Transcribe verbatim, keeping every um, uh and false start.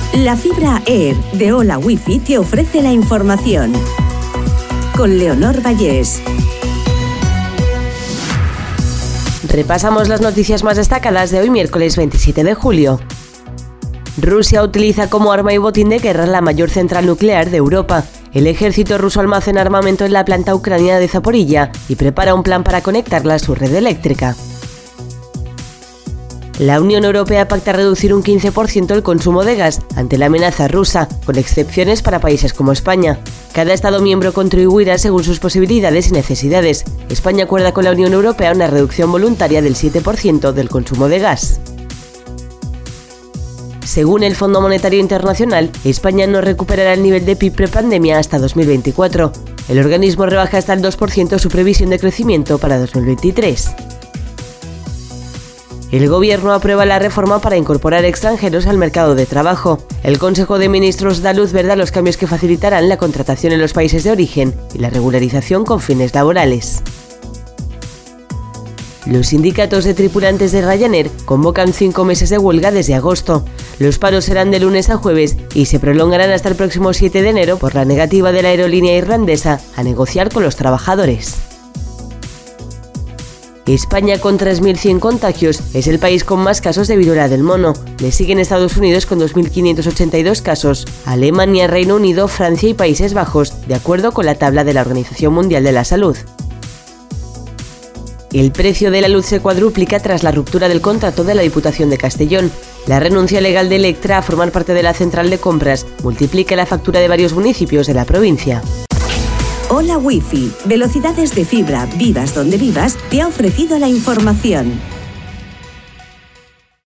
La fibra Air de Hola Wifi te ofrece la información. Con Leonor Vallés. Repasamos las noticias más destacadas de hoy, miércoles veintisiete de julio. Rusia utiliza como arma y botín de guerra la mayor central nuclear de Europa. El ejército ruso almacena armamento en la planta ucraniana de Zaporilla y prepara un plan para conectarla a su red eléctrica. La Unión Europea pacta reducir un quince por ciento el consumo de gas ante la amenaza rusa, con excepciones para países como España. Cada Estado miembro contribuirá según sus posibilidades y necesidades. España acuerda con la Unión Europea una reducción voluntaria del siete por ciento del consumo de gas. Según el Fondo Monetario Internacional, España no recuperará el nivel de P I B prepandemia hasta dos mil veinticuatro. El organismo rebaja hasta el dos por ciento su previsión de crecimiento para dos mil veintitrés. El Gobierno aprueba la reforma para incorporar extranjeros al mercado de trabajo. El Consejo de Ministros da luz verde a los cambios que facilitarán la contratación en los países de origen y la regularización con fines laborales. Los sindicatos de tripulantes de Ryanair convocan cinco meses de huelga desde agosto. Los paros serán de lunes a jueves y se prolongarán hasta el próximo siete de enero por la negativa de la aerolínea irlandesa a negociar con los trabajadores. España, con tres mil cien contagios, es el país con más casos de viruela del mono. Le siguen Estados Unidos con dos mil quinientos ochenta y dos casos, Alemania, Reino Unido, Francia y Países Bajos, de acuerdo con la tabla de la Organización Mundial de la Salud. El precio de la luz se cuadruplica tras la ruptura del contrato de la Diputación de Castellón. La renuncia legal de Electra a formar parte de la central de compras multiplica la factura de varios municipios de la provincia. Hola Wifi, velocidades de fibra, vivas donde vivas, te ha ofrecido la información.